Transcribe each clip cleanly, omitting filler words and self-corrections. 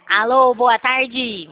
Alô, boa tarde.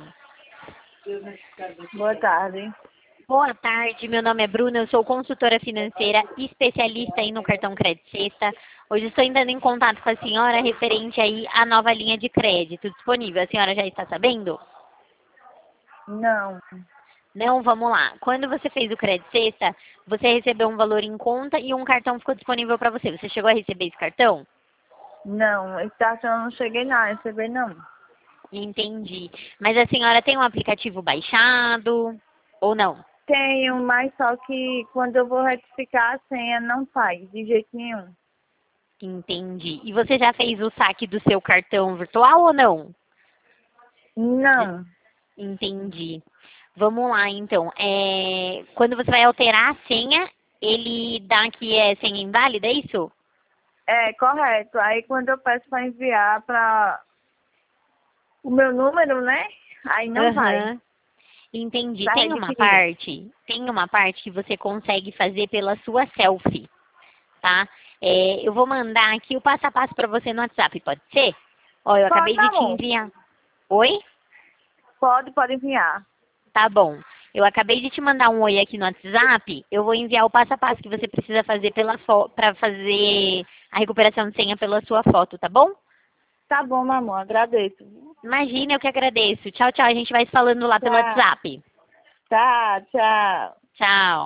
Boa tarde. Boa tarde, meu nome é Bruna, eu sou consultora financeira especialista aí no cartão Crédito Sexta. Hoje estou entrando em contato com a senhora referente aí à nova linha de crédito disponível. A senhora já está sabendo? Não, Não, vamos lá. Quando você fez o Crédito Sexta, você recebeu um valor em conta e um cartão ficou disponível para você. Você chegou a receber esse cartão? não. Esse cartão eu não cheguei não a receber não. Entendi. Mas a senhora tem um aplicativo baixado ou não? Tenho, mas só que quando eu vou retificar a senha não faz, de jeito nenhum. Entendi. E você já fez o saque do seu cartão virtual ou não? Não. Entendi. Vamos lá, então. Quando você vai alterar a senha, ele dá que é senha inválida, é isso? É, correto. Aí quando eu peço para enviar para o meu número, né? Aí não vai. Aham. Entendi. Para redefinir. Tem uma parte que você consegue fazer pela sua selfie, tá? Eu vou mandar aqui o passo a passo para você no WhatsApp, pode ser? Ó, eu Pode, acabei de meu te amor. enviar. Oi? Pode enviar. Tá bom. Eu acabei de te mandar um oi aqui no WhatsApp. Eu vou enviar o passo a passo que você precisa fazer para fazer a recuperação de senha pela sua foto, tá bom? Tá bom, meu amor. Agradeço. Imagina, eu que agradeço. Tchau, tchau. A gente vai se falando lá pelo Tchau. WhatsApp. Tá, tchau. Tchau.